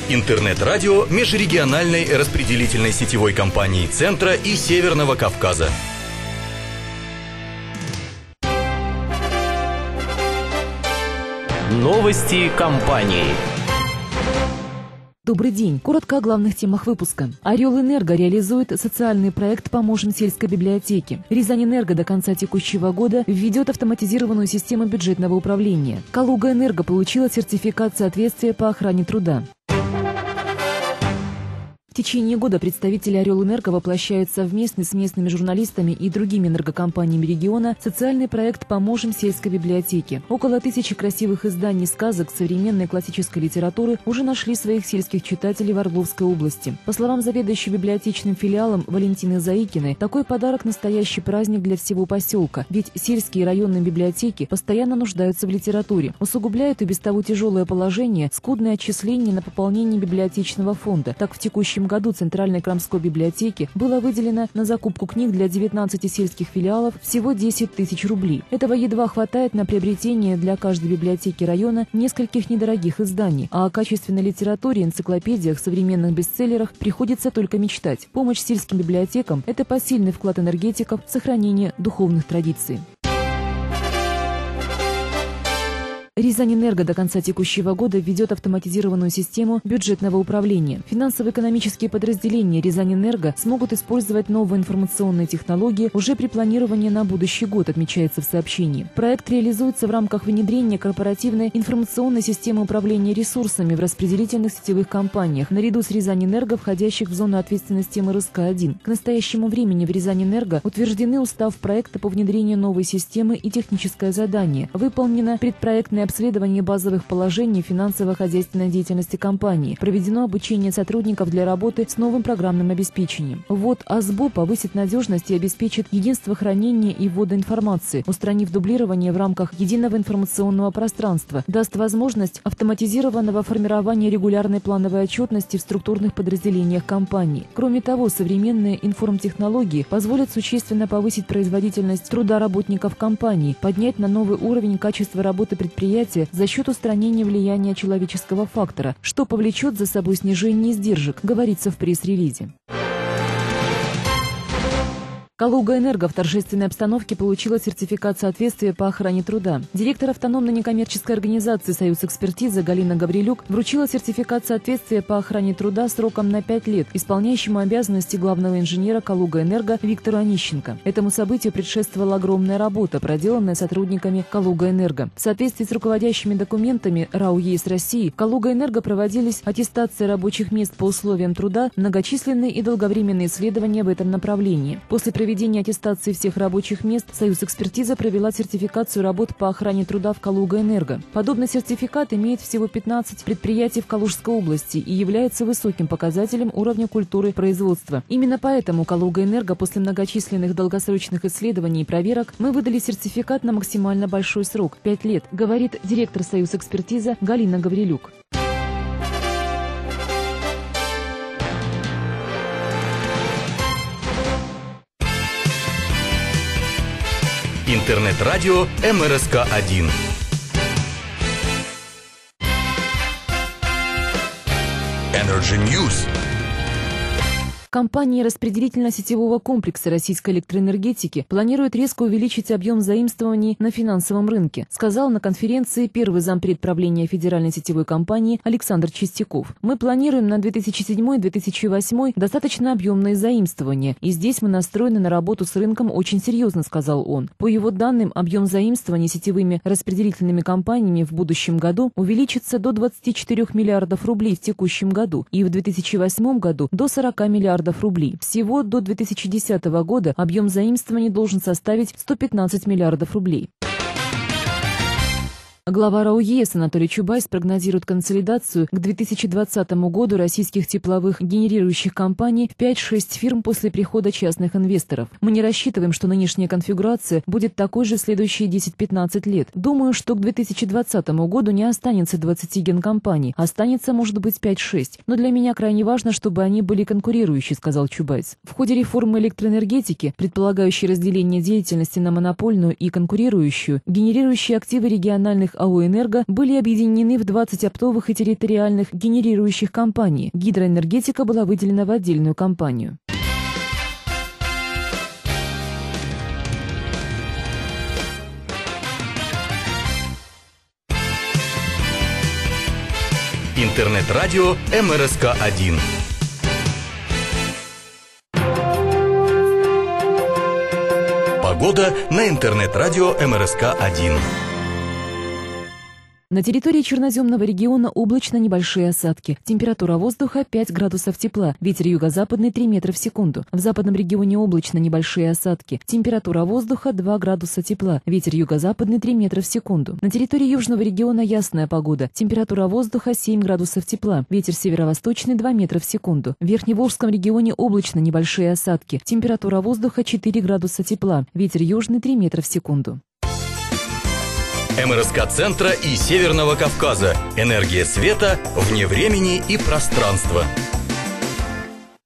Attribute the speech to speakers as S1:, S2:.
S1: Интернет-радио межрегиональной распределительной сетевой компании Центра и Северного Кавказа.
S2: Новости компании.
S3: Добрый день. Коротко о главных темах выпуска. Орел-Энерго реализует социальный проект «Поможем сельской библиотеке». Рязань-Энерго до конца текущего года введет автоматизированную систему бюджетного управления. Калуга-Энерго получила сертификат соответствия по охране труда. В течение года представители Орел-Энерго воплощают совместно с местными журналистами и другими энергокомпаниями региона социальный проект «Поможем сельской библиотеке». Около 1000 красивых изданий сказок современной классической литературы уже нашли своих сельских читателей в Орловской области. По словам заведующей библиотечным филиалом Валентины Заикиной, такой подарок – настоящий праздник для всего поселка, ведь сельские и районные библиотеки постоянно нуждаются в литературе. Усугубляют и без того тяжелое положение скудные отчисления на пополнение библиотечного фонда. Так, в текущем году Центральной Крамской библиотеке было выделено на закупку книг для 19 сельских филиалов всего 10 тысяч рублей. Этого едва хватает на приобретение для каждой библиотеки района нескольких недорогих изданий, а о качественной литературе, энциклопедиях, современных бестселлерах приходится только мечтать. Помощь сельским библиотекам – это посильный вклад энергетиков в сохранение духовных традиций. Рязань-Энерго до конца текущего года введет автоматизированную систему бюджетного управления. Финансово-экономические подразделения Рязань-Энерго смогут использовать новые информационные технологии уже при планировании на будущий год, отмечается в сообщении. Проект реализуется в рамках внедрения корпоративной информационной системы управления ресурсами в распределительных сетевых компаниях, наряду с Рязань-Энерго, входящих в зону ответственности МРСК-1. К настоящему времени в Рязань-Энерго утверждены устав проекта по внедрению новой системы и техническое задание. Выполнено предпроектное обследование базовых положений финансово-хозяйственной деятельности компании. Проведено обучение сотрудников для работы с новым программным обеспечением. Ввод АСБО повысит надежность и обеспечит единство хранения и ввода информации, устранив дублирование в рамках единого информационного пространства, даст возможность автоматизированного формирования регулярной плановой отчетности в структурных подразделениях компании. Кроме того, современные информтехнологии позволят существенно повысить производительность труда работников компании, поднять на новый уровень качество работы предприятия за счет устранения влияния человеческого фактора, что повлечет за собой снижение издержек, говорится в пресс-релизе. Калуга-Энерго в торжественной обстановке получила сертификат соответствия по охране труда. Директор автономной некоммерческой организации «Союз экспертизы» Галина Гаврилюк вручила сертификат соответствия по охране труда сроком на 5 лет исполняющему обязанности главного инженера Калуга-Энерго Виктору Онищенко. Этому событию предшествовала огромная работа, проделанная сотрудниками Калуга-Энерго. В соответствии с руководящими документами РАО ЕС России, в Калуга-Энерго проводились аттестация рабочих мест по условиям труда, многочисленные и долговременные исследования в этом направлении. После проведения аттестации всех рабочих мест Союз экспертиза провела сертификацию работ по охране труда в Калуга-Энерго. Подобный сертификат имеет всего 15 предприятий в Калужской области и является высоким показателем уровня культуры производства. Именно поэтому Калуга-Энерго после многочисленных долгосрочных исследований и проверок мы выдали сертификат на максимально большой срок – 5 лет, говорит директор Союз экспертиза Галина Гаврилюк.
S1: Интернет-радио МРСК-1. Energy News.
S3: Компания распределительно-сетевого комплекса российской электроэнергетики планирует резко увеличить объем заимствований на финансовом рынке, сказал на конференции первый зампред правления федеральной сетевой компании Александр Чистяков. Мы планируем на 2007-2008 достаточно объемные заимствования, и здесь мы настроены на работу с рынком очень серьезно, сказал он. По его данным, объем заимствований сетевыми распределительными компаниями в будущем году увеличится до 24 миллиардов рублей в текущем году и в 2008 году до 40 миллиардов рублей. Всего до 2010 года объем заимствований должен составить 115 миллиардов рублей. Глава РАО ЕС Анатолий Чубайс прогнозирует консолидацию к 2020 году российских тепловых генерирующих компаний в 5-6 фирм после прихода частных инвесторов. Мы не рассчитываем, что нынешняя конфигурация будет такой же в следующие 10-15 лет. Думаю, что к 2020 году не останется 20 генкомпаний, останется, может быть, 5-6. Но для меня крайне важно, чтобы они были конкурирующие, сказал Чубайс. В ходе реформы электроэнергетики, предполагающей разделение деятельности на монопольную и конкурирующую, генерирующие активы региональных крупных АО «Энерго» были объединены в 20 оптовых и территориальных генерирующих компаний. Гидроэнергетика была выделена в отдельную компанию.
S1: Интернет-радио МРСК-1. Погода на интернет-радио МРСК-1.
S3: На территории черноземного региона облачно, небольшие осадки. Температура воздуха 5 градусов тепла. Ветер юго-западный 3 метра в секунду. В западном регионе облачно, небольшие осадки. Температура воздуха 2 градуса тепла. Ветер юго-западный 3 метра в секунду. На территории южного региона ясная погода. Температура воздуха 7 градусов тепла. Ветер северо-восточный 2 метра в секунду. В Верхневолжском регионе облачно, небольшие осадки. Температура воздуха 4 градуса тепла. Ветер южный 3 метра в секунду.
S1: МРСК-центра и Северного Кавказа. Энергия света вне времени и пространства.